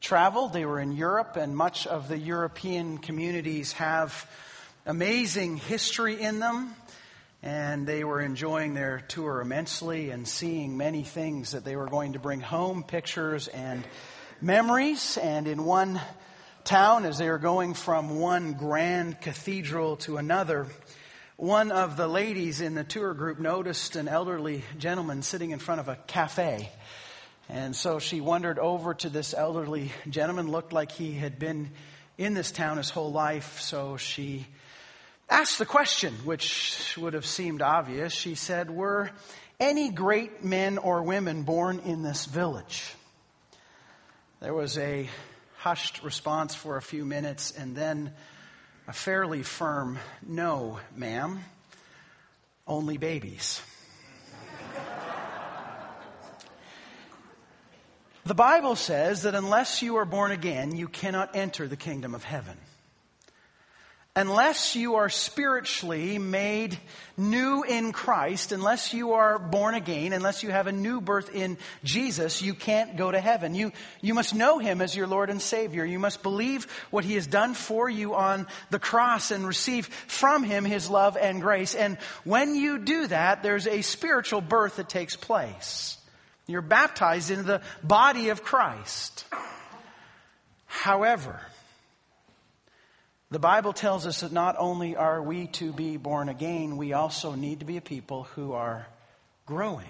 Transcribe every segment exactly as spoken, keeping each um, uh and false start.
traveled. They were in Europe, and much of the European communities have amazing history in them. And they were enjoying their tour immensely and seeing many things that they were going to bring home, pictures and memories. And in one town, as they were going from one grand cathedral to another, one of the ladies in the tour group noticed an elderly gentleman sitting in front of a cafe. And so she wandered over to this elderly gentleman. Looked like he had been in this town his whole life. So she asked the question, which would have seemed obvious. She said, "Were any great men or women born in this village?" There was a hushed response for a few minutes, and then a fairly firm, "No, ma'am, only babies." The Bible says that unless you are born again, you cannot enter the kingdom of heaven. Unless you are spiritually made new in Christ, unless you are born again, unless you have a new birth in Jesus, you can't go to heaven. You, you must know Him as your Lord and Savior. You must believe what He has done for you on the cross and receive from Him His love and grace. And when you do that, there's a spiritual birth that takes place. You're baptized into the body of Christ. However, the Bible tells us that not only are we to be born again, we also need to be a people who are growing.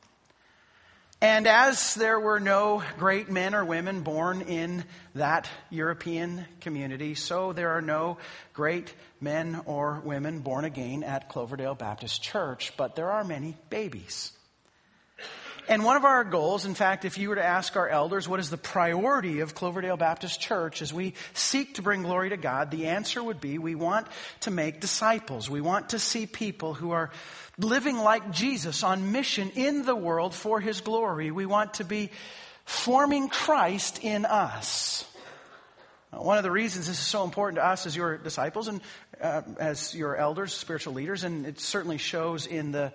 And as there were no great men or women born in that European community, so there are no great men or women born again at Cloverdale Baptist Church, but there are many babies. And one of our goals, in fact, if you were to ask our elders, what is the priority of Cloverdale Baptist Church as we seek to bring glory to God, the answer would be we want to make disciples. We want to see people who are living like Jesus on mission in the world for His glory. We want to be forming Christ in us. One of the reasons this is so important to us as your disciples and uh, as your elders, spiritual leaders, and it certainly shows in the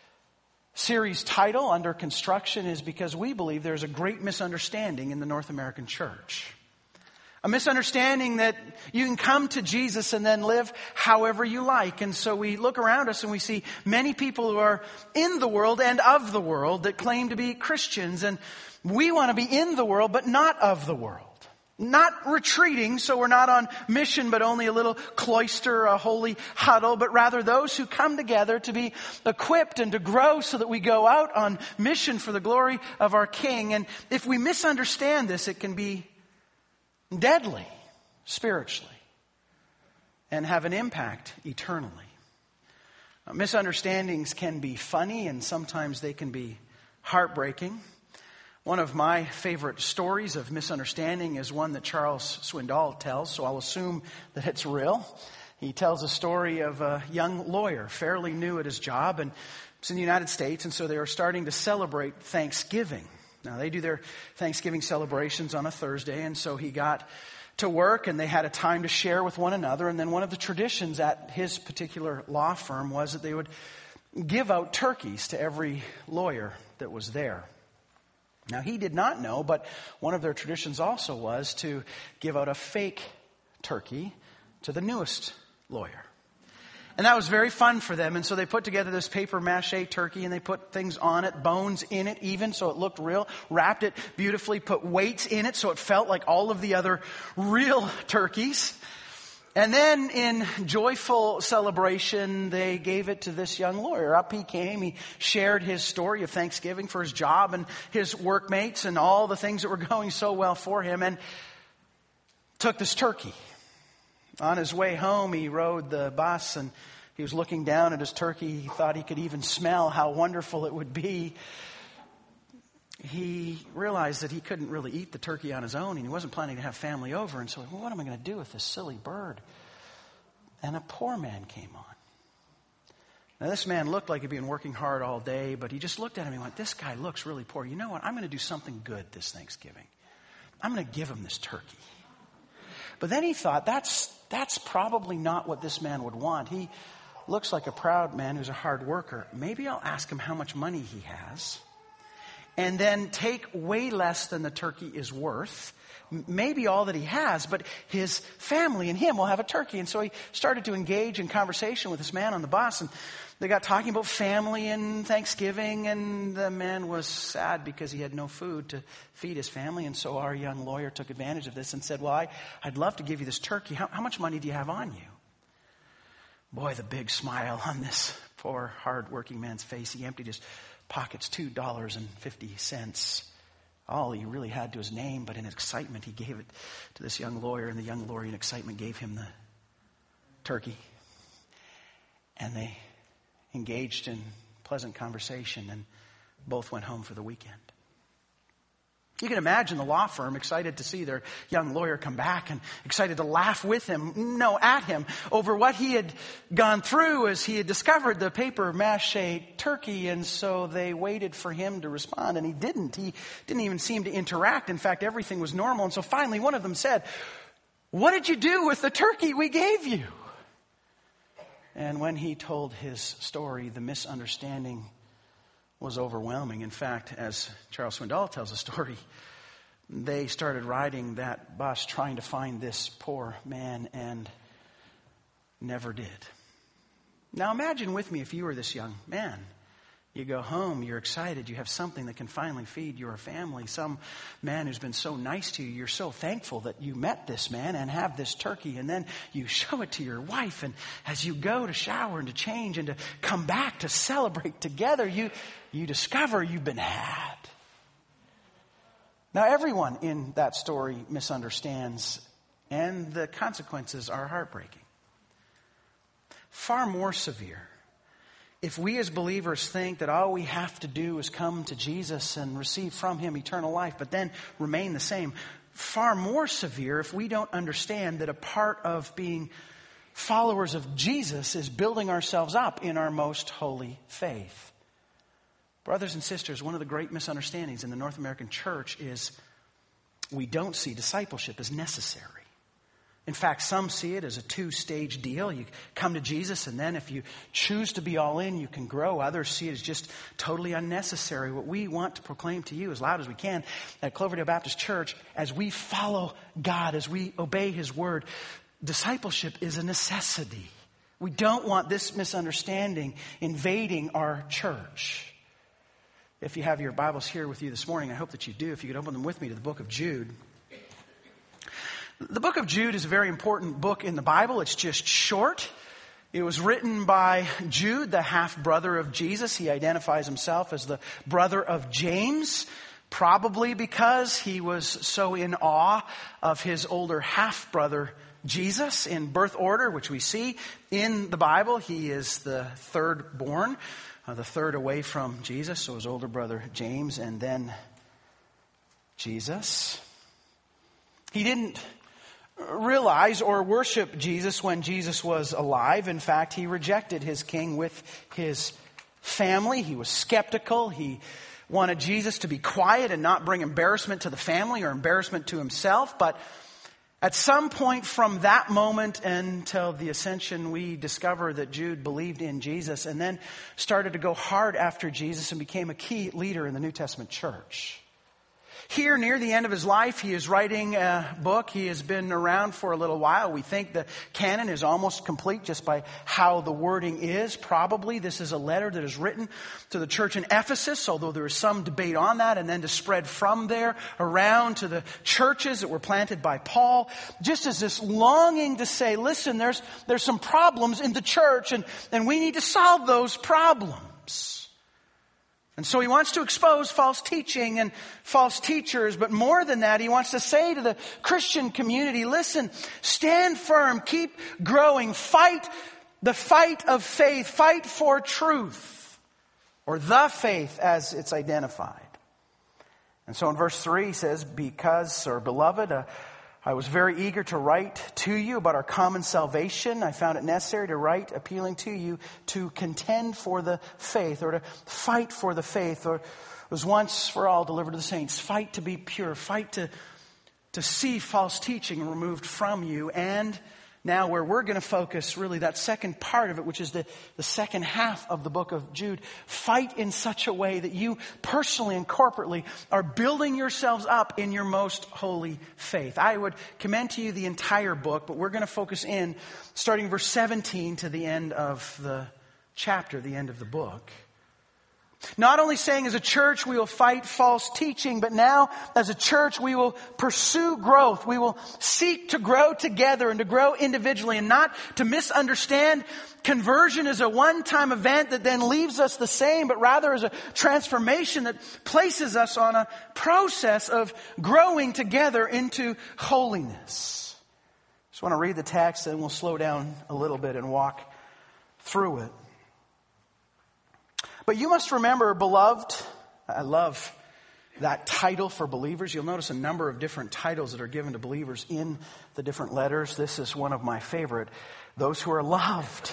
series title, Under Construction, is because we believe there's a great misunderstanding in the North American church. A misunderstanding that you can come to Jesus and then live however you like. And so we look around us and we see many people who are in the world and of the world that claim to be Christians. And we want to be in the world but not of the world. Not retreating, so we're not on mission, but only a little cloister, a holy huddle, but rather those who come together to be equipped and to grow so that we go out on mission for the glory of our King. And if we misunderstand this, it can be deadly spiritually and have an impact eternally. Uh, misunderstandings can be funny and sometimes they can be heartbreaking. One of my favorite stories of misunderstanding is one that Charles Swindoll tells, so I'll assume that it's real. He tells a story of a young lawyer, fairly new at his job, and it's in the United States, and so they are starting to celebrate Thanksgiving. Now, they do their Thanksgiving celebrations on a Thursday, and so he got to work, and they had a time to share with one another, and then one of the traditions at his particular law firm was that they would give out turkeys to every lawyer that was there. Now, he did not know, but one of their traditions also was to give out a fake turkey to the newest lawyer. And that was very fun for them. And so they put together this paper mache turkey and they put things on it, bones in it even, so it looked real, wrapped it beautifully, put weights in it so it felt like all of the other real turkeys. And then in joyful celebration, they gave it to this young lawyer. Up he came. He shared his story of Thanksgiving for his job and his workmates and all the things that were going so well for him, and took this turkey. On his way home, he rode the bus and he was looking down at his turkey. He thought he could even smell how wonderful it would be. He realized that he couldn't really eat the turkey on his own, and he wasn't planning to have family over. And so, well, what am I going to do with this silly bird? And a poor man came on. Now, this man looked like he'd been working hard all day, but he just looked at him and went, this guy looks really poor. You know what? I'm going to do something good this Thanksgiving. I'm going to give him this turkey. But then he thought, that's that's probably not what this man would want. He looks like a proud man who's a hard worker. Maybe I'll ask him how much money he has. and then take way less than the turkey is worth, maybe all that he has, but his family and him will have a turkey. And so he started to engage in conversation with this man on the bus, and they got talking about family and Thanksgiving, and the man was sad because he had no food to feed his family. And so our young lawyer took advantage of this and said, well, I, I'd love to give you this turkey. How, how much money do you have on you? Boy, the big smile on this poor, hard-working man's face. He emptied his pockets two dollars and fifty cents. All he really had to his name, but in excitement, he gave it to this young lawyer, and the young lawyer in excitement gave him the turkey. And they engaged in pleasant conversation, and both went home for the weekend. You can imagine the law firm excited to see their young lawyer come back and excited to laugh with him, no, at him, over what he had gone through as he had discovered the paper mache turkey. And so they waited for him to respond, and he didn't. He didn't even seem to interact. In fact, everything was normal. And so finally one of them said, what did you do with the turkey we gave you? And when he told his story, the misunderstanding was overwhelming. In fact, as Charles Swindoll tells the story, they started riding that bus trying to find this poor man and never did. Now imagine with me if you were this young man. You go home, you're excited, you have something that can finally feed your family. Some man who's been so nice to you, you're so thankful that you met this man and have this turkey. And then you show it to your wife, and as you go to shower and to change and to come back to celebrate together, you, you discover you've been had. Now everyone in that story misunderstands, and the consequences are heartbreaking. Far more severe if we as believers think that all we have to do is come to Jesus and receive from him eternal life, but then remain the same. Far more severe if we don't understand that a part of being followers of Jesus is building ourselves up in our most holy faith. Brothers and sisters, one of the great misunderstandings in the North American church is we don't see discipleship as necessary. In fact, some see it as a two-stage deal. You come to Jesus, and then if you choose to be all in, you can grow. Others see it as just totally unnecessary. What we want to proclaim to you as loud as we can at Cloverdale Baptist Church, as we follow God, as we obey his word, discipleship is a necessity. We don't want this misunderstanding invading our church. If you have your Bibles here with you this morning, I hope that you do. If you could open them with me to the book of Jude. The book of Jude is a very important book in the Bible. It's just short. It was written by Jude, the half-brother of Jesus. He identifies himself as the brother of James, probably because he was so in awe of his older half-brother Jesus in birth order, which we see in the Bible. He is the third born, uh, the third away from Jesus. So his older brother James, and then Jesus. He didn't realize or worship Jesus when Jesus was alive. In fact, he rejected his king with his family. He was skeptical. He wanted Jesus to be quiet and not bring embarrassment to the family or embarrassment to himself. But at some point from that moment until the ascension, we discover that Jude believed in Jesus and then started to go hard after Jesus and became a key leader in the New Testament church. Here, near the end of his life, he is writing a book. He has been around for a little while. We think the canon is almost complete just by how the wording is. Probably this is a letter that is written to the church in Ephesus, although there is some debate on that, and then to spread from there around to the churches that were planted by Paul. Just as this longing to say, listen, there's, there's some problems in the church, and, and we need to solve those problems. And so he wants to expose false teaching and false teachers. But more than that, he wants to say to the Christian community, listen, stand firm, keep growing, fight the fight of faith, fight for truth, or the faith as it's identified. And so in verse three he says, because, or beloved, uh, I was very eager to write to you about our common salvation. I found it necessary to write appealing to you to contend for the faith, or to fight for the faith, or was once for all delivered to the saints. Fight to be pure. Fight to, to see false teaching removed from you. And now where we're going to focus really that second part of it, which is the, the second half of the book of Jude. Fight in such a way that you personally and corporately are building yourselves up in your most holy faith. I would commend to you the entire book, but we're going to focus in starting verse seventeen to the end of the chapter, the end of the book. Not only saying as a church we will fight false teaching, but now as a church we will pursue growth. We will seek to grow together and to grow individually, and not to misunderstand conversion as a one-time event that then leaves us the same, but rather as a transformation that places us on a process of growing together into holiness. I just want to read the text and we'll slow down a little bit and walk through it. But you must remember, beloved, I love that title for believers. You'll notice a number of different titles that are given to believers in the different letters. This is one of my favorite. Those who are loved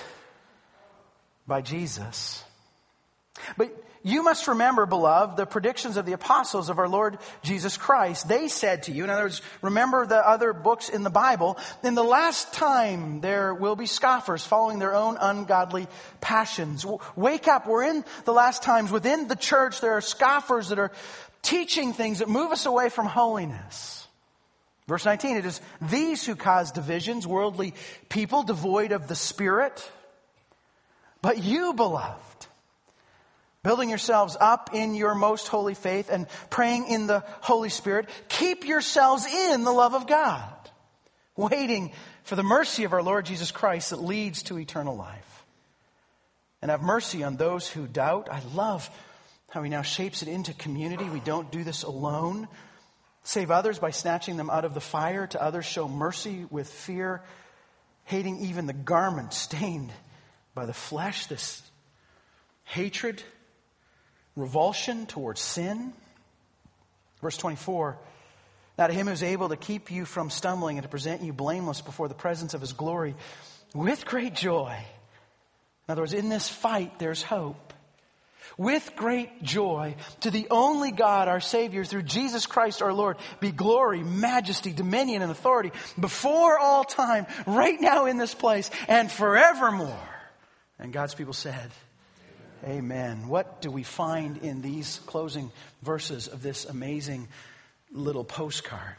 by Jesus. But you must remember, beloved, the predictions of the apostles of our Lord Jesus Christ. They said to you, in other words, remember the other books in the Bible, in the last time there will be scoffers following their own ungodly passions. Wake up, we're in the last times. Within the church there are scoffers that are teaching things that move us away from holiness. Verse nineteen, it is these who cause divisions, worldly people devoid of the Spirit. But you, beloved, building yourselves up in your most holy faith and praying in the Holy Spirit, keep yourselves in the love of God, waiting for the mercy of our Lord Jesus Christ that leads to eternal life. And have mercy on those who doubt. I love how he now shapes it into community. We don't do this alone. Save others by snatching them out of the fire. To others show mercy with fear, hating even the garment stained by the flesh. This hatred, revulsion towards sin. Verse twenty-four, now to him who is able to keep you from stumbling and to present you blameless before the presence of his glory with great joy. In other words, in this fight there's hope. With great joy, to the only God, our Savior, through Jesus Christ our Lord, be glory, majesty, dominion, and authority before all time, right now in this place, and forevermore. And God's people said, amen. What do we find in these closing verses of this amazing little postcard?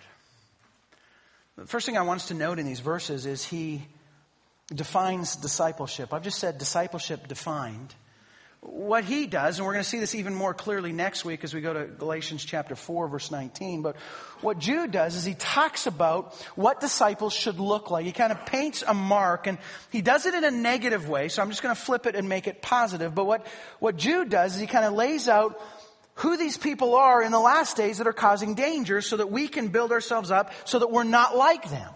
The first thing I want us to note in these verses is he defines discipleship. I've just said discipleship defined. What he does, and we're going to see this even more clearly next week as we go to Galatians chapter four, verse nineteen. But what Jude does is he talks about what disciples should look like. He kind of paints a mark, and he does it in a negative way. So I'm just going to flip it and make it positive. But what, what Jude does is he kind of lays out who these people are in the last days that are causing danger so that we can build ourselves up so that we're not like them.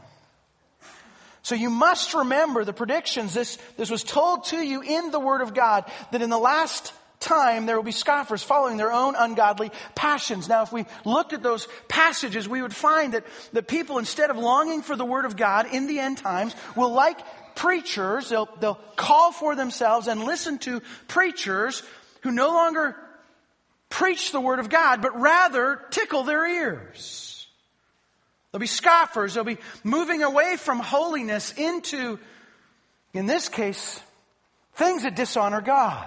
So you must remember the predictions. This, this was told to you in the Word of God, that in the last time there will be scoffers following their own ungodly passions. Now, if we looked at those passages, we would find that the people, instead of longing for the Word of God in the end times, will, like preachers, they'll, they'll call for themselves and listen to preachers who no longer preach the Word of God, but rather tickle their ears. There'll be scoffers. They'll be moving away from holiness into, in this case, things that dishonor God.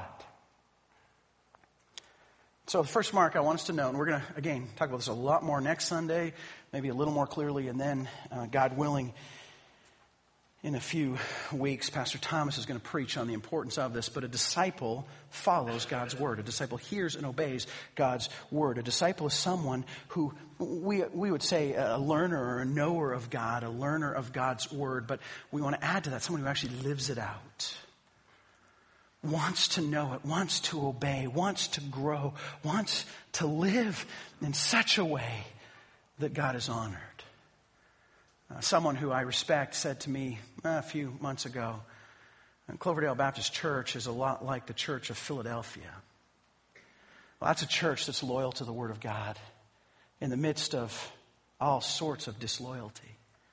So the first mark I want us to know, and we're going to, again, talk about this a lot more next Sunday, maybe a little more clearly, and then, uh, God willing, in a few weeks, Pastor Thomas is going to preach on the importance of this. But a disciple follows God's word. A disciple hears and obeys God's word. A disciple is someone who, we we would say, a learner or a knower of God, a learner of God's word. But we want to add to that someone who actually lives it out. Wants to know it, wants to obey, wants to grow, wants to live in such a way that God is honored. Uh, someone who I respect said to me uh, a few months ago, Cloverdale Baptist Church is a lot like the Church of Philadelphia. Well, that's a church that's loyal to the Word of God in the midst of all sorts of disloyalty.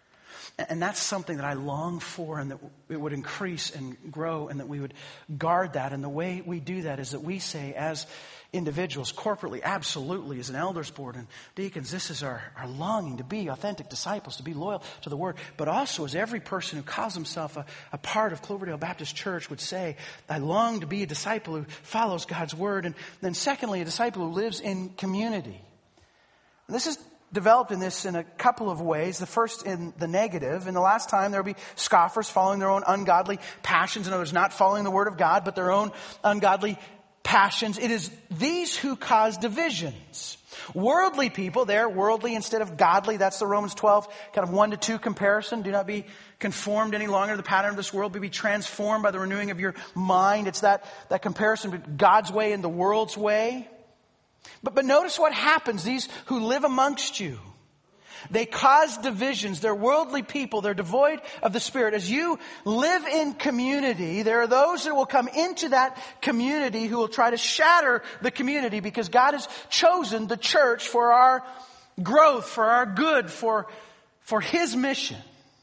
And that's something that I long for, and that it would increase and grow, and that we would guard that. And the way we do that is that we say, as individuals, corporately, absolutely, as an elders board and deacons, this is our, our longing to be authentic disciples, to be loyal to the Word. But also, as every person who calls himself a, a part of Cloverdale Baptist Church would say, I long to be a disciple who follows God's Word. And then secondly, a disciple who lives in community. And this is developed in this in a couple of ways. The first in the negative. In the last time, there will be scoffers following their own ungodly passions. In other words, not following the Word of God, but their own ungodly passions. It is these who cause divisions. Worldly people, they're worldly instead of godly. That's the Romans twelve kind of one to two comparison. Do not be conformed any longer to the pattern of this world, but be transformed by the renewing of your mind. It's that, that comparison between God's way and the world's way. But, but notice what happens. These who live amongst you, they cause divisions. They're worldly people. They're devoid of the Spirit. As you live in community, there are those that will come into that community who will try to shatter the community, because God has chosen the church for our growth, for our good, for, for His mission.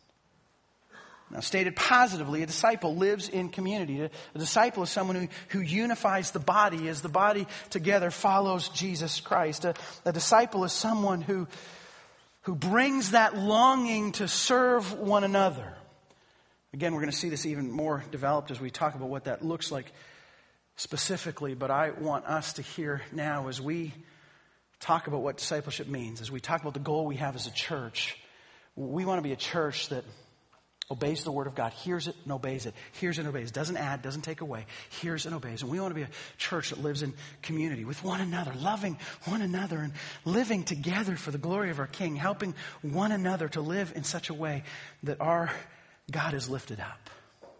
Now, stated positively, a disciple lives in community. A disciple is someone who, who unifies the body as the body together follows Jesus Christ. A, a disciple is someone who, who brings that longing to serve one another. Again, we're going to see this even more developed as we talk about what that looks like specifically. But I want us to hear now, as we talk about what discipleship means, as we talk about the goal we have as a church, we want to be a church that obeys the Word of God, hears it and obeys it, hears and obeys, doesn't add, doesn't take away, hears and obeys. And we want to be a church that lives in community with one another, loving one another and living together for the glory of our King, helping one another to live in such a way that our God is lifted up.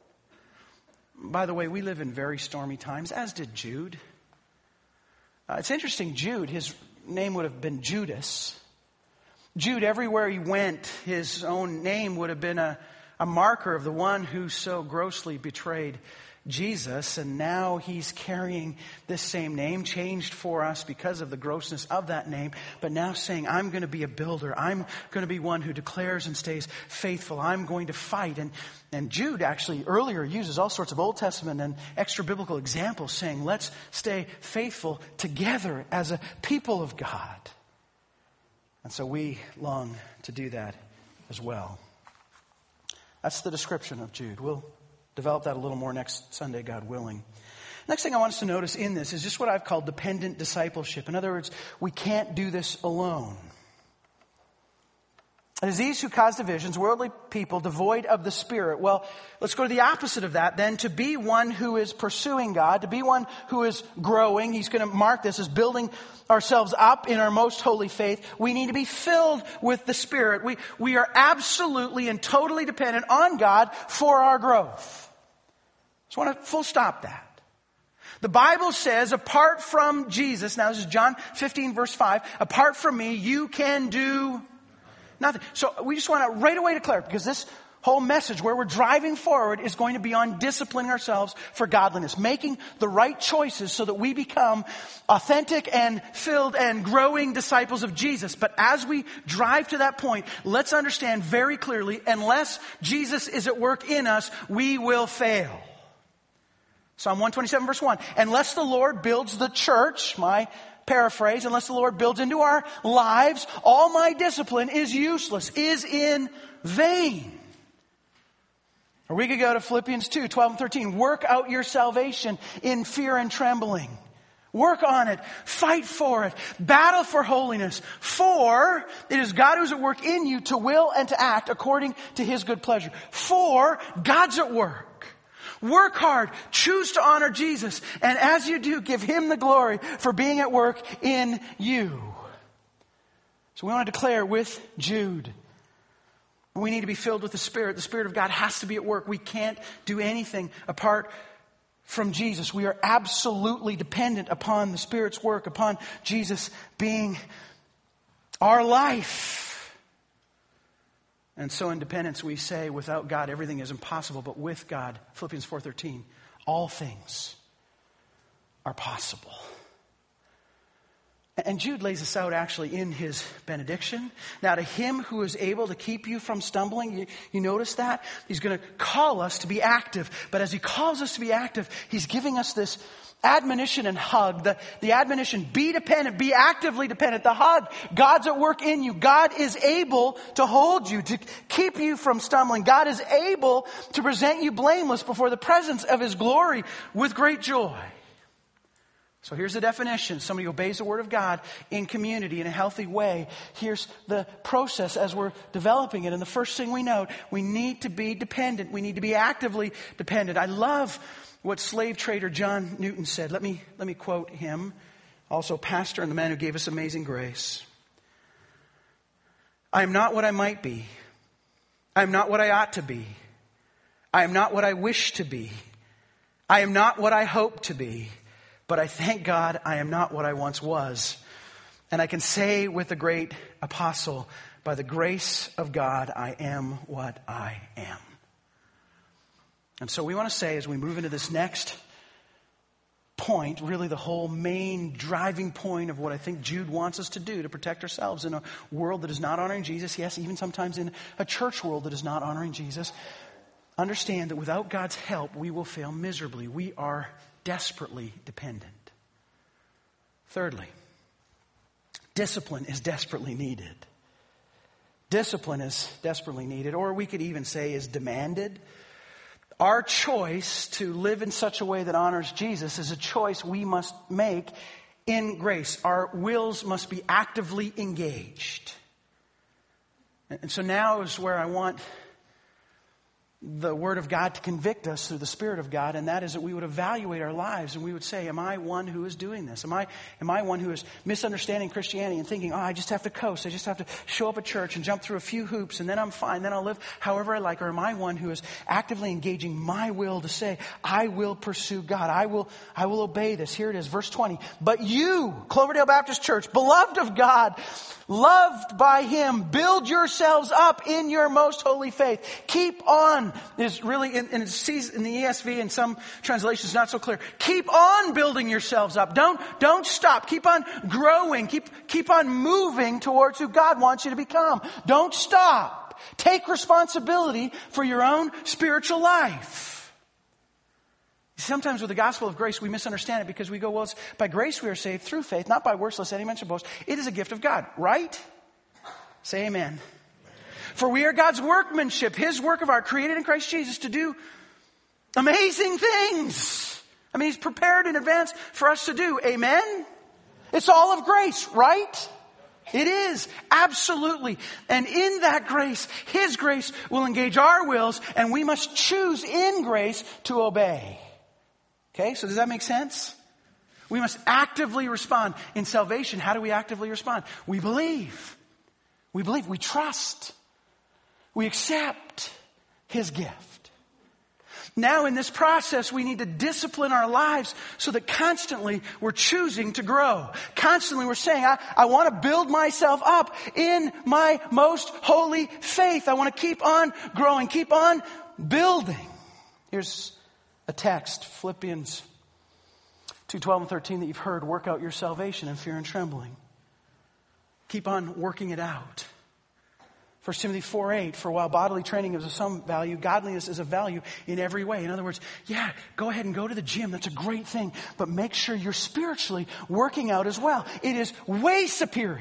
By the way, we live in very stormy times, as did Jude. Uh, it's interesting, Jude, his name would have been Judas. Jude, everywhere he went, his own name would have been a A marker of the one who so grossly betrayed Jesus. And now he's carrying this same name, changed for us because of the grossness of that name. But now saying, I'm going to be a builder. I'm going to be one who declares and stays faithful. I'm going to fight. And, and Jude actually earlier uses all sorts of Old Testament and extra biblical examples saying, let's stay faithful together as a people of God. And so we long to do that as well. That's the description of Jude. We'll develop that a little more next Sunday, God willing. Next thing I want us to notice in this is just what I've called dependent discipleship. In other words, we can't do this alone. It is these who cause divisions, worldly people devoid of the Spirit. Well, let's go to the opposite of that then. To be one who is pursuing God, to be one who is growing, he's going to mark this as building ourselves up in our most holy faith. We need to be filled with the Spirit. We, we are absolutely and totally dependent on God for our growth. Just want to full stop that. The Bible says, apart from Jesus, now this is John fifteen verse five, apart from me, you can do nothing. So we just want to right away declare, because this whole message where we're driving forward is going to be on disciplining ourselves for godliness, making the right choices so that we become authentic and filled and growing disciples of Jesus. But as we drive to that point, let's understand very clearly, unless Jesus is at work in us, we will fail. Psalm one twenty-seven verse one, unless the Lord builds the church, my paraphrase, unless the Lord builds into our lives, all my discipline is useless, is in vain. Or we could go to Philippians two, twelve and thirteen. Work out your salvation in fear and trembling. Work on it. Fight for it. Battle for holiness. For it is God who's at work in you to will and to act according to His good pleasure. For God's at work. Work hard. Choose to honor Jesus. And as you do, give Him the glory for being at work in you. So we want to declare with Jude, we need to be filled with the Spirit. The Spirit of God has to be at work. We can't do anything apart from Jesus. We are absolutely dependent upon the Spirit's work, upon Jesus being our life. And so in dependence we say, without God everything is impossible, but with God, Philippians four thirteen, all things are possible. And Jude lays this out actually in his benediction. Now to him who is able to keep you from stumbling, you, you notice that? He's going to call us to be active. But as he calls us to be active, he's giving us this admonition and hug. The, the admonition, be dependent, be actively dependent. The hug, God's at work in you. God is able to hold you, to keep you from stumbling. God is able to present you blameless before the presence of his glory with great joy. So here's the definition. Somebody obeys the word of God in community in a healthy way. Here's the process as we're developing it. And the first thing we note, we need to be dependent. We need to be actively dependent. I love what slave trader John Newton said. Let me, let me quote him. Also pastor and the man who gave us amazing grace. I am not what I might be. I am not what I ought to be. I am not what I wish to be. I am not what I hope to be. But I thank God I am not what I once was. And I can say with the great apostle, by the grace of God, I am what I am. And so we want to say, as we move into this next point, really the whole main driving point of what I think Jude wants us to do to protect ourselves in a world that is not honoring Jesus. Yes, even sometimes in a church world that is not honoring Jesus. Understand that without God's help, we will fail miserably. We are desperately dependent. Thirdly, discipline is desperately needed. Discipline is desperately needed, or we could even say is demanded. Our choice to live in such a way that honors Jesus is a choice we must make in grace. Our wills must be actively engaged. And so now is where I want the Word of God to convict us through the Spirit of God, and that is that we would evaluate our lives and we would say, am I one who is doing this? Am I, am I one who is misunderstanding Christianity and thinking, oh, I just have to coast. I just have to show up at church and jump through a few hoops and then I'm fine. Then I'll live however I like. Or am I one who is actively engaging my will to say, I will pursue God. I will, I will obey this. Here it is, verse twenty. But you, Cloverdale Baptist Church, beloved of God, loved by Him, build yourselves up in your most holy faith. Keep on. Is really in, in, in the E S V and some translations not so clear. Keep on building yourselves up. Don't, don't stop. Keep on growing. Keep, keep on moving towards who God wants you to become. Don't stop. Take responsibility for your own spiritual life. Sometimes with the gospel of grace, we misunderstand it because we go, well, it's by grace we are saved through faith, not by works, lest any man should boast. It is a gift of God, right? Say amen. For we are God's workmanship, His work of art, created in Christ Jesus to do amazing things. I mean, He's prepared in advance for us to do. Amen? It's all of grace, right? It is. Absolutely. And in that grace, His grace will engage our wills, and we must choose in grace to obey. Okay, so does that make sense? We must actively respond. In salvation, how do we actively respond? We believe. We believe. We trust. We accept His gift. Now in this process, we need to discipline our lives so that constantly we're choosing to grow. Constantly we're saying, I, I want to build myself up in my most holy faith. I want to keep on growing, keep on building. Here's a text, Philippians two twelve and thirteen that you've heard. Work out your salvation in fear and trembling. Keep on working it out. First Timothy four eight, for while bodily training is of some value, godliness is of value in every way. In other words, yeah, go ahead and go to the gym. That's a great thing. But make sure you're spiritually working out as well. It is way superior.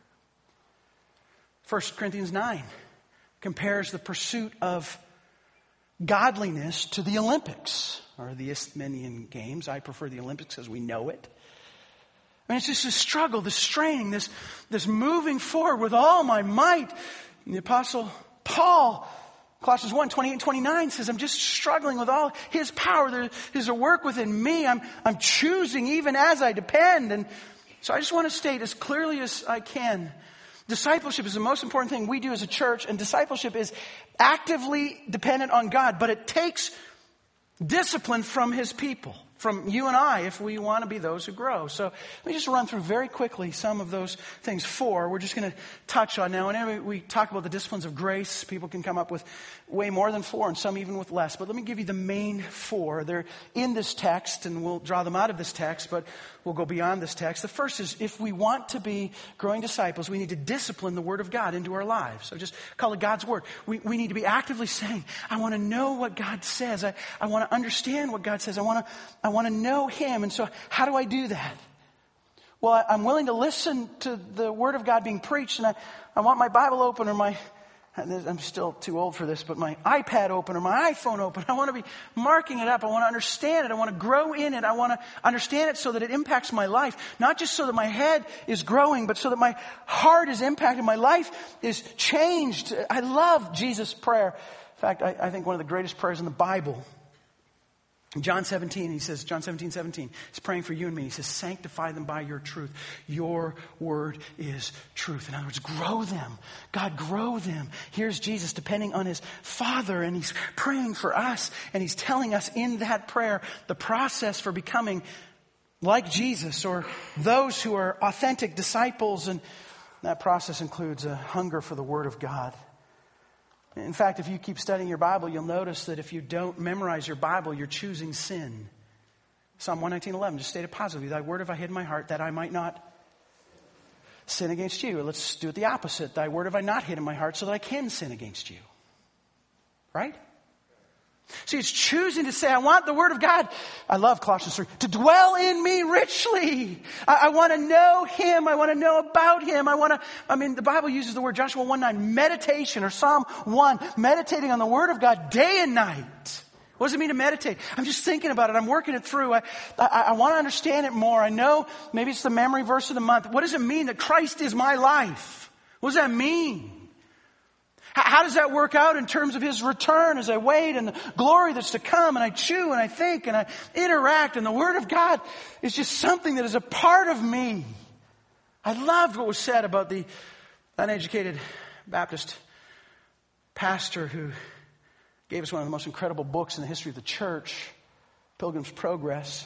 First Corinthians nine compares the pursuit of godliness to the Olympics or the Isthmian Games. I prefer the Olympics as we know it. I mean, it's just a struggle, this straining, this, this moving forward with all my might. And the Apostle Paul, Colossians one, twenty-eight and twenty-nine says, I'm just struggling with all His power. There is a work within me. I'm, I'm choosing even as I depend. And so I just want to state as clearly as I can, discipleship is the most important thing we do as a church. And discipleship is actively dependent on God. But it takes discipline from His people. from you and I if we want to be those who grow. So let me just run through very quickly some of those things. Four, we're just going to touch on now. Whenever we talk about the disciplines of grace, people can come up with way more than four and some even with less. But let me give you the main four. They're in this text and we'll draw them out of this text, but we'll go beyond this text. The first is if we want to be growing disciples, we need to discipline the Word of God into our lives. So just call it God's Word. We, we need to be actively saying, I want to know what God says. I, I want to understand what God says. I want to, I want to know Him. And so how do I do that? Well, I, I'm willing to listen to the Word of God being preached, and I, I want my Bible open or my, I'm still too old for this, but my iPad open or my iPhone open. I want to be marking it up. I want to understand it. I want to grow in it. I want to understand it so that it impacts my life. Not just so that my head is growing, but so that my heart is impacted. My life is changed. I love Jesus' prayer. In fact, I, I think one of the greatest prayers in the Bible. John seventeen, he says, John seventeen, seventeen, he's praying for you and me. He says, sanctify them by your truth. Your word is truth. In other words, grow them. God, grow them. Here's Jesus depending on his Father, and he's praying for us. And he's telling us in that prayer the process for becoming like Jesus, or those who are authentic disciples. And that process includes a hunger for the Word of God. In fact, if you keep studying your Bible, you'll notice that if you don't memorize your Bible, you're choosing sin. Psalm one nineteen, eleven just stated positively, thy word have I hid in my heart that I might not sin against you. Or let's do it the opposite. Thy word have I not hid in my heart so that I can sin against you. Right? See, it's choosing to say, I want the Word of God, I love Colossians three, to dwell in me richly. I, I want to know Him. I want to know about Him. I want to, I mean, the Bible uses the word Joshua one nine, meditation, or Psalm one, meditating on the Word of God day and night. What does it mean to meditate? I'm just thinking about it. I'm working it through. I, I, I want to understand it more. I know maybe it's the memory verse of the month. What does it mean that Christ is my life? What does that mean? How does that work out in terms of His return as I wait and the glory that's to come, and I chew and I think and I interact, and the Word of God is just something that is a part of me. I loved what was said about the uneducated Baptist pastor who gave us one of the most incredible books in the history of the church, Pilgrim's Progress.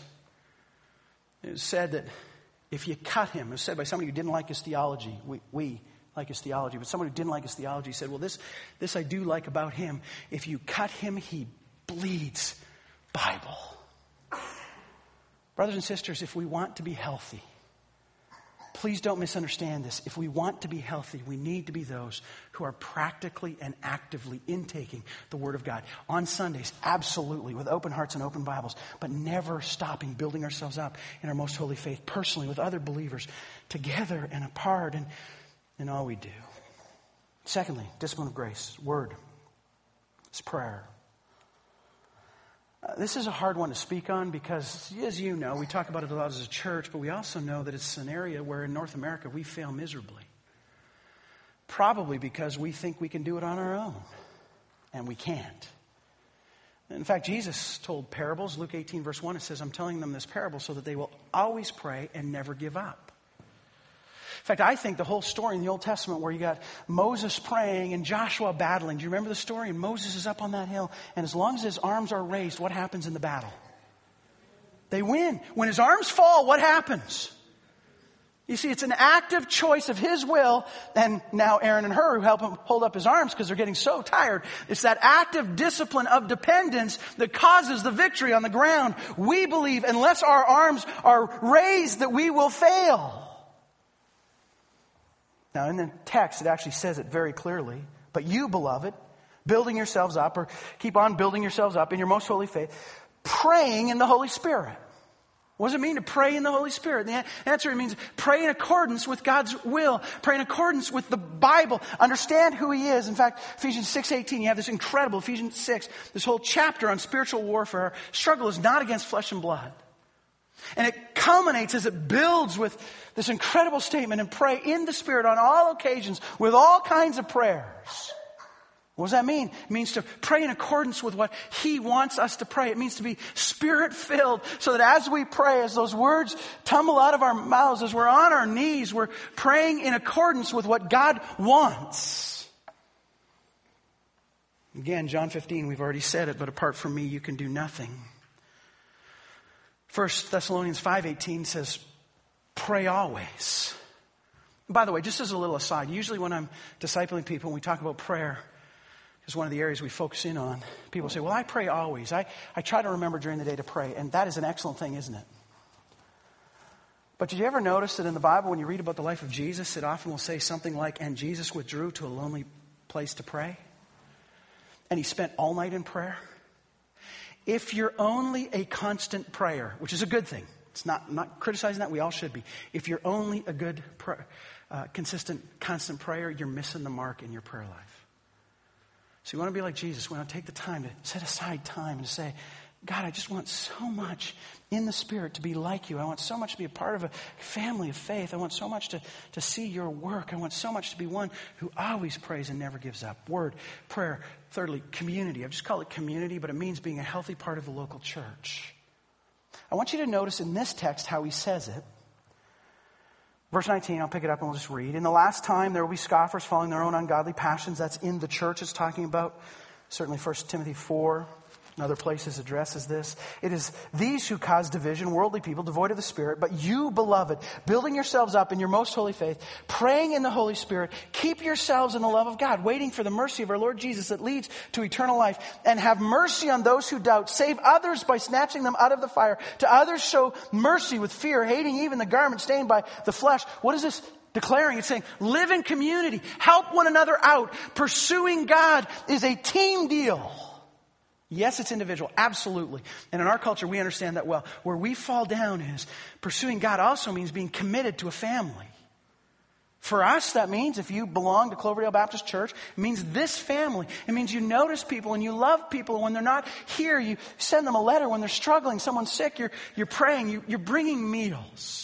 It was said that if you cut him, it was said by somebody who didn't like his theology, we, we like his theology, but someone who didn't like his theology said, well, this, this I do like about him. If you cut him, he bleeds Bible. Brothers and sisters, if we want to be healthy, please don't misunderstand this. If we want to be healthy, we need to be those who are practically and actively intaking the Word of God. On Sundays, absolutely, with open hearts and open Bibles, but never stopping building ourselves up in our most holy faith, personally, with other believers, together and apart, and in all we do. Secondly, discipline of grace, Word. It's prayer. Uh, this is a hard one to speak on because, as you know, we talk about it a lot as a church, but we also know that it's an area where in North America we fail miserably. Probably because we think we can do it on our own, and we can't. In fact, Jesus told parables. Luke eighteen, verse one, it says, I'm telling them this parable so that they will always pray and never give up. In fact, I think the whole story in the Old Testament where you got Moses praying and Joshua battling. Do you remember the story? And Moses is up on that hill. And as long as his arms are raised, what happens in the battle? They win. When his arms fall, what happens? You see, it's an active choice of his will. And now Aaron and Hur who help him hold up his arms because they're getting so tired. It's that active discipline of dependence that causes the victory on the ground. We believe unless our arms are raised that we will fail. Now, in the text, it actually says it very clearly. But you, beloved, building yourselves up, or keep on building yourselves up in your most holy faith, praying in the Holy Spirit. What does it mean to pray in the Holy Spirit? The answer, it means pray in accordance with God's will. Pray in accordance with the Bible. Understand who He is. In fact, Ephesians six eighteen, you have this incredible, Ephesians six, this whole chapter on spiritual warfare. Our struggle is not against flesh and blood. And it culminates as it builds with this incredible statement, and pray in the Spirit on all occasions with all kinds of prayers. What does that mean? It means to pray in accordance with what He wants us to pray. It means to be Spirit-filled so that as we pray, as those words tumble out of our mouths, as we're on our knees, we're praying in accordance with what God wants. Again, John fifteen, we've already said it, but apart from me, you can do nothing. First Thessalonians five eighteen says, pray always. By the way, just as a little aside, usually when I'm discipling people, when we talk about prayer, is one of the areas we focus in on. People say, well, I pray always. I, I try to remember during the day to pray. And that is an excellent thing, isn't it? But did you ever notice that in the Bible, when you read about the life of Jesus, it often will say something like, and Jesus withdrew to a lonely place to pray? And he spent all night in prayer? If you're only a constant prayer, which is a good thing. It's not, I'm not criticizing that. We all should be. If you're only a good, pray, uh, consistent, constant prayer, you're missing the mark in your prayer life. So you want to be like Jesus. We want to take the time to set aside time and say, God, I just want so much in the Spirit to be like you. I want so much to be a part of a family of faith. I want so much to, to see your work. I want so much to be one who always prays and never gives up. Word, prayer. Thirdly, community. I've just called it community, but it means being a healthy part of the local church. I want you to notice in this text how he says it. Verse nineteen, I'll pick it up and we'll just read. In the last time there will be scoffers following their own ungodly passions. That's in the church it's talking about. Certainly First Timothy four and other places addresses this. It is these who cause division, worldly people, devoid of the Spirit. But you, beloved, building yourselves up in your most holy faith, praying in the Holy Spirit, keep yourselves in the love of God, waiting for the mercy of our Lord Jesus that leads to eternal life. And have mercy on those who doubt. Save others by snatching them out of the fire. To others show mercy with fear, hating even the garment stained by the flesh. What is this declaring? It's saying, live in community. Help one another out. Pursuing God is a team deal. Yes, it's individual. Absolutely. And in our culture, we understand that well. Where we fall down is pursuing God also means being committed to a family. For us, that means if you belong to Cloverdale Baptist Church, it means this family. It means you notice people and you love people. And when they're not here, you send them a letter. When they're struggling, someone's sick, you're, you're praying, you, you're bringing meals.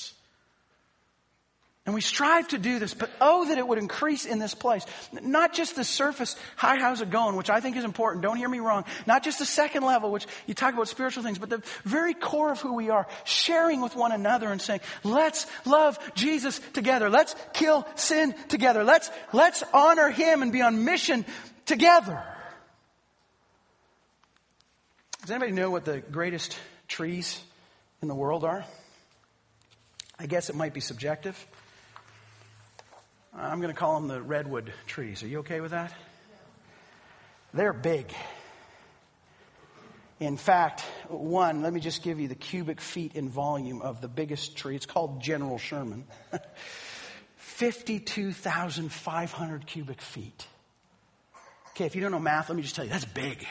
And we strive to do this, but oh, that it would increase in this place. Not just the surface, hi, how's it going, which I think is important. Don't hear me wrong. Not just the second level, which you talk about spiritual things, but the very core of who we are, sharing with one another and saying, let's love Jesus together. Let's kill sin together. Let's, let's honor him and be on mission together. Does anybody know what the greatest trees in the world are? I guess it might be subjective. I'm going to call them the redwood trees. Are you okay with that? They're big. In fact, one, let me just give you the cubic feet in volume of the biggest tree. It's called General Sherman. fifty-two thousand five hundred cubic feet. Okay, if you don't know math, let me just tell you, that's big.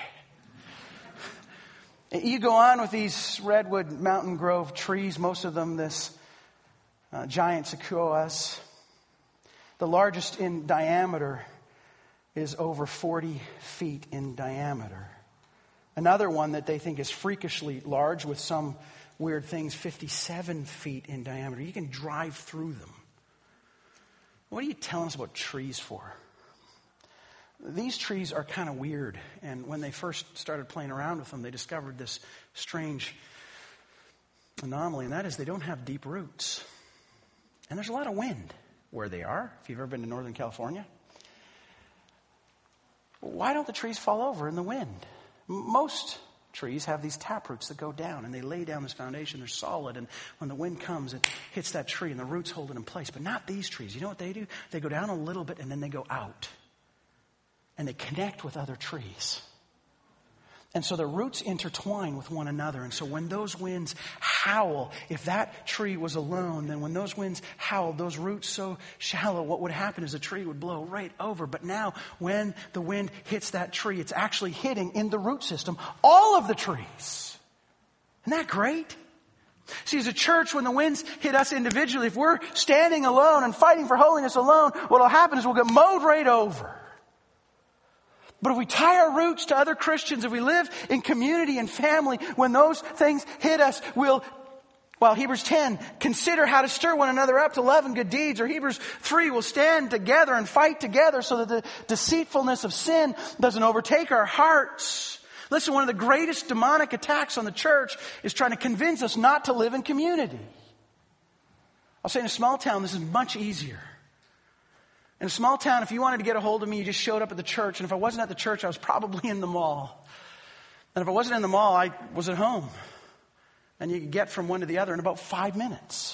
You go on with these redwood mountain grove trees, most of them this uh, giant sequoias. The largest in diameter is over forty feet in diameter. Another one that they think is freakishly large with some weird things, fifty-seven feet in diameter. You can drive through them. What are you telling us about trees for? These trees are kind of weird. And when they first started playing around with them, they discovered this strange anomaly. And that is they don't have deep roots. And there's a lot of wind where they are, if you've ever been to Northern California. Why don't the trees fall over in the wind? Most trees have these taproots that go down and they lay down this foundation. They're solid, and when the wind comes, it hits that tree and the roots hold it in place. But not these trees. You know what they do? They go down a little bit and then they go out. And they connect with other trees. And so the roots intertwine with one another. And so when those winds howl, if that tree was alone, then when those winds howled, those roots so shallow, what would happen is the tree would blow right over. But now when the wind hits that tree, it's actually hitting in the root system all of the trees. Isn't that great? See, as a church, when the winds hit us individually, if we're standing alone and fighting for holiness alone, what will happen is we'll get mowed right over. But if we tie our roots to other Christians, if we live in community and family, when those things hit us, we'll, well, Hebrews ten, consider how to stir one another up to love and good deeds. Or Hebrews three, we'll stand together and fight together so that the deceitfulness of sin doesn't overtake our hearts. Listen, one of the greatest demonic attacks on the church is trying to convince us not to live in community. I'll say in a small town, this is much easier. In a small town, if you wanted to get a hold of me, you just showed up at the church. And if I wasn't at the church, I was probably in the mall. And if I wasn't in the mall, I was at home. And you can get from one to the other in about five minutes.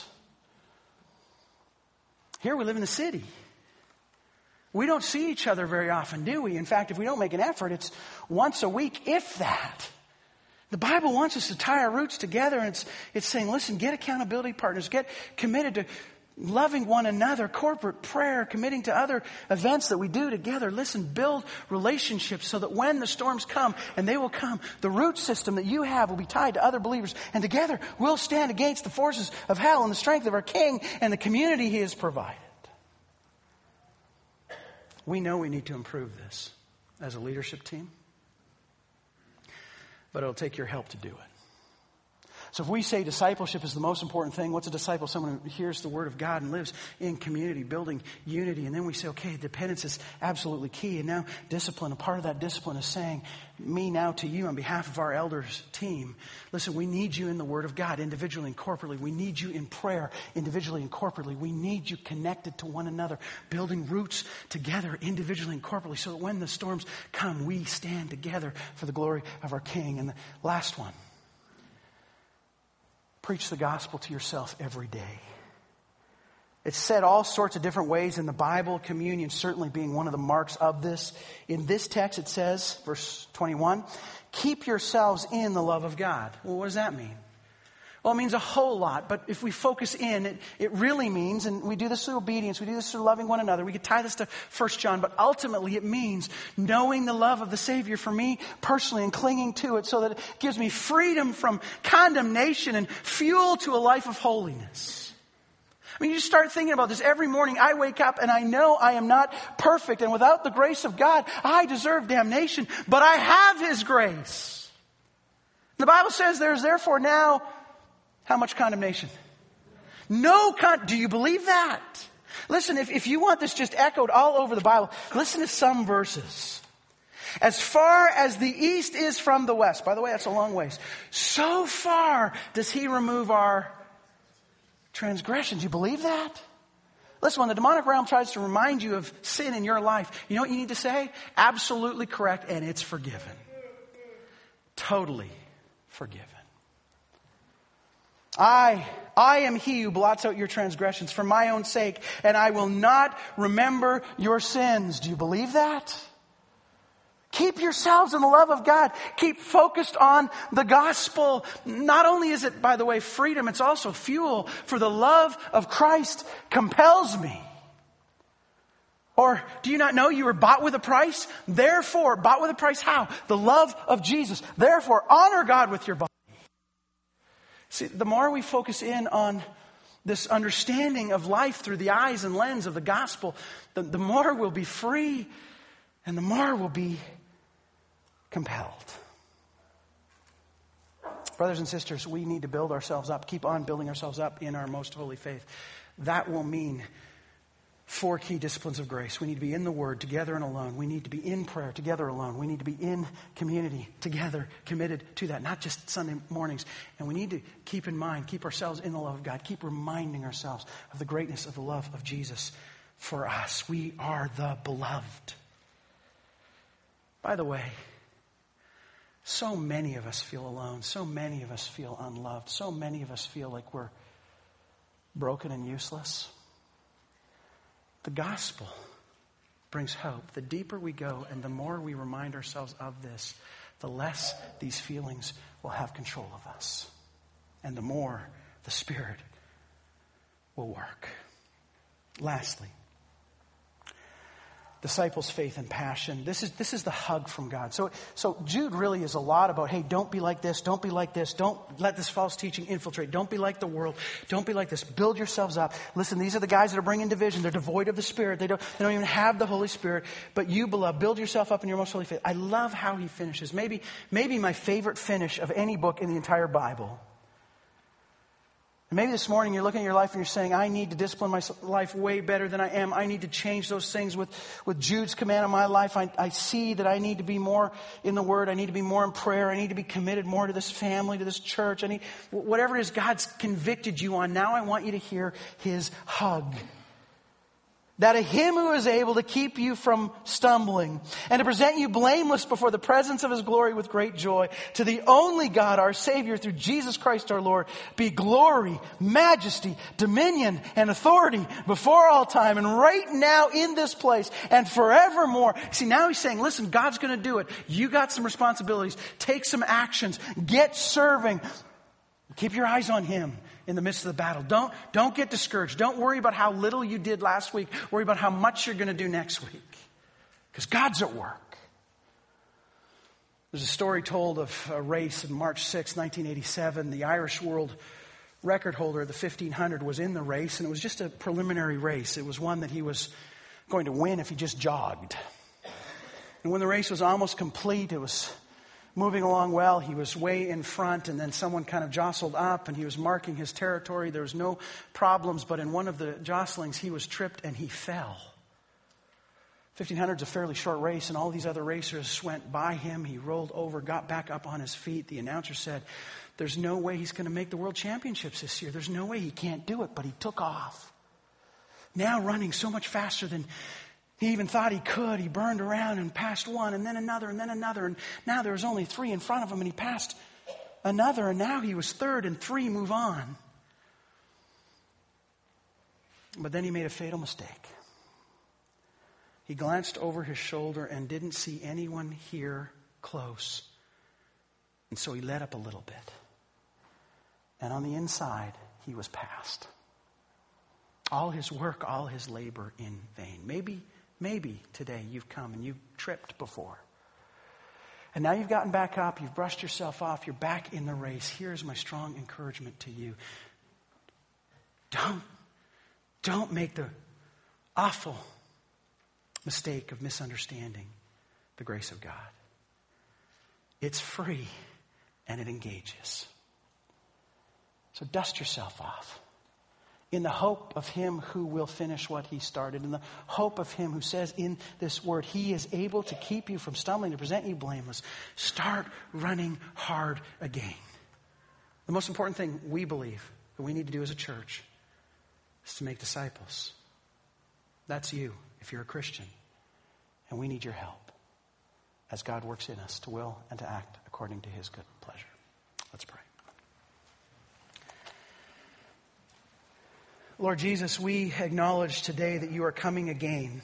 Here we live in the city. We don't see each other very often, do we? In fact, if we don't make an effort, it's once a week, if that. The Bible wants us to tie our roots together, and it's, it's saying, listen, get accountability partners, get committed to loving one another, corporate prayer, committing to other events that we do together. Listen, build relationships so that when the storms come, and they will come, the root system that you have will be tied to other believers. And together we'll stand against the forces of hell and the strength of our King and the community He has provided. We know we need to improve this as a leadership team, but it'll take your help to do it. So if we say discipleship is the most important thing, what's a disciple? Someone who hears the word of God and lives in community, building unity. And then we say, okay, dependence is absolutely key. And now discipline, a part of that discipline is saying, me now to you on behalf of our elders team, listen, we need you in the word of God, individually and corporately. We need you in prayer, individually and corporately. We need you connected to one another, building roots together, individually and corporately, so that when the storms come, we stand together for the glory of our King. And the last one, preach the gospel to yourself every day. It's said all sorts of different ways in the Bible, communion certainly being one of the marks of this. In this text it says, verse twenty-one, keep yourselves in the love of God. Well, what does that mean? Well, it means a whole lot, but if we focus in, it, it really means, and we do this through obedience, we do this through loving one another. We could tie this to First John, but ultimately it means knowing the love of the Savior for me personally and clinging to it so that it gives me freedom from condemnation and fuel to a life of holiness. I mean, you just start thinking about this. Every morning I wake up and I know I am not perfect, and without the grace of God, I deserve damnation, but I have His grace. The Bible says there is therefore now how much condemnation? No con- Do you believe that? Listen, if, if you want this just echoed all over the Bible, listen to some verses. As far as the east is from the west, by the way, that's a long ways, so far does He remove our transgressions. You believe that? Listen, when the demonic realm tries to remind you of sin in your life, you know what you need to say? Absolutely correct, and it's forgiven. Totally forgiven. I, I am He who blots out your transgressions for my own sake, and I will not remember your sins. Do you believe that? Keep yourselves in the love of God. Keep focused on the gospel. Not only is it, by the way, freedom, it's also fuel, for the love of Christ compels me. Or do you not know you were bought with a price? Therefore, bought with a price how? The love of Jesus. Therefore, honor God with your body. See, the more we focus in on this understanding of life through the eyes and lens of the gospel, the, the more we'll be free and the more we'll be compelled. Brothers and sisters, we need to build ourselves up, keep on building ourselves up in our most holy faith. That will mean four key disciplines of grace. We need to be in the Word together and alone. We need to be in prayer together alone. We need to be in community together, committed to that, not just Sunday mornings. And we need to keep in mind, keep ourselves in the love of God. Keep reminding ourselves of the greatness of the love of Jesus for us. We are the beloved. By the way, so many of us feel alone. So many of us feel unloved. So many of us feel like we're broken and useless. The gospel brings hope. The deeper we go and the more we remind ourselves of this, the less these feelings will have control of us. And the more the Spirit will work. Lastly, disciples' faith and passion. This is this is the hug from God. So, so Jude really is a lot about, hey, don't be like this, don't be like this, don't let this false teaching infiltrate, don't be like the world, don't be like this, build yourselves up. Listen, these are the guys that are bringing division. They're devoid of the Spirit. They don't, they don't even have the Holy Spirit. But you, beloved, build yourself up in your most holy faith. I love how he finishes. Maybe, maybe my favorite finish of any book in the entire Bible. And maybe this morning you're looking at your life and you're saying, I need to discipline my life way better than I am. I need to change those things with, with Jude's command on my life. I, I see that I need to be more in the Word. I need to be more in prayer. I need to be committed more to this family, to this church. I need, whatever it is God's convicted you on, now I want you to hear his hug. that of him who is able to keep you from stumbling and to present you blameless before the presence of his glory with great joy. To the only God, our Savior, through Jesus Christ our Lord, be glory, majesty, dominion, and authority before all time and right now in this place and forevermore. See, now he's saying, listen, God's going to do it. You got some responsibilities. Take some actions. Get serving. Keep your eyes on him in the midst of the battle. Don't, don't get discouraged. Don't worry about how little you did last week. Worry about how much you're going to do next week. Because God's at work. There's a story told of a race on March sixth, nineteen eighty-seven. The Irish world record holder of the fifteen hundred was in the race, and it was just a preliminary race. It was one that he was going to win if he just jogged. And when the race was almost complete, it was moving along well. He was way in front, and then someone kind of jostled up, and he was marking his territory. There was no problems, but in one of the jostlings, he was tripped and he fell. fifteen hundred is a fairly short race, and all these other racers went by him. He rolled over, got back up on his feet. The announcer said, there's no way he's going to make the World Championships this year. There's no way he can't do it, but he took off. Now running so much faster than he even thought he could. He burned around and passed one and then another and then another. And now there was only three in front of him, and he passed another. And now he was third, and three move on. But then he made a fatal mistake. He glanced over his shoulder and didn't see anyone here close. And so he let up a little bit. And on the inside, he was passed. All his work, all his labor in vain. Maybe Maybe today you've come and you've tripped before. And now you've gotten back up, you've brushed yourself off, you're back in the race. Here's my strong encouragement to you. Don't, don't make the awful mistake of misunderstanding the grace of God. It's free and it engages. So dust yourself off. In the hope of him who will finish what he started. In the hope of him who says in this word, he is able to keep you from stumbling, to present you blameless. Start running hard again. The most important thing we believe that we need to do as a church is to make disciples. That's you, if you're a Christian. And we need your help as God works in us to will and to act according to his good pleasure. Let's pray. Lord Jesus, we acknowledge today that you are coming again.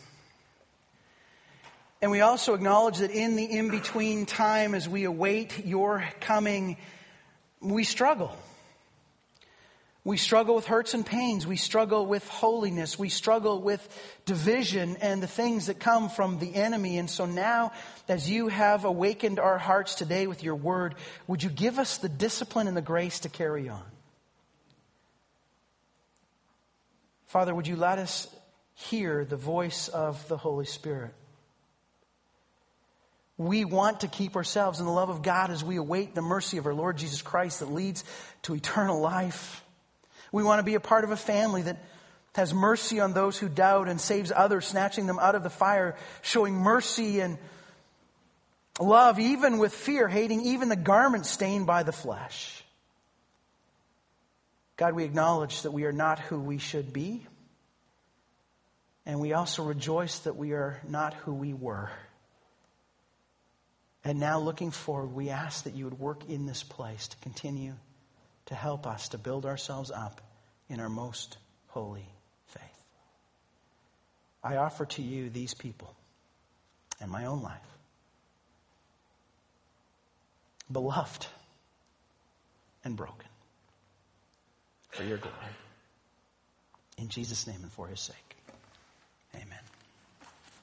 And we also acknowledge that in the in-between time as we await your coming, we struggle. We struggle with hurts and pains. We struggle with holiness. We struggle with division and the things that come from the enemy. And so now, as you have awakened our hearts today with your word, would you give us the discipline and the grace to carry on? Father, would you let us hear the voice of the Holy Spirit? We want to keep ourselves in the love of God as we await the mercy of our Lord Jesus Christ that leads to eternal life. We want to be a part of a family that has mercy on those who doubt and saves others, snatching them out of the fire, showing mercy and love even with fear, hating even the garment stained by the flesh. God, we acknowledge that we are not who we should be. And we also rejoice that we are not who we were. And now looking forward, we ask that you would work in this place to continue to help us to build ourselves up in our most holy faith. I offer to you these people and my own life. Beloved and broken. For your glory. In Jesus' name and for his sake.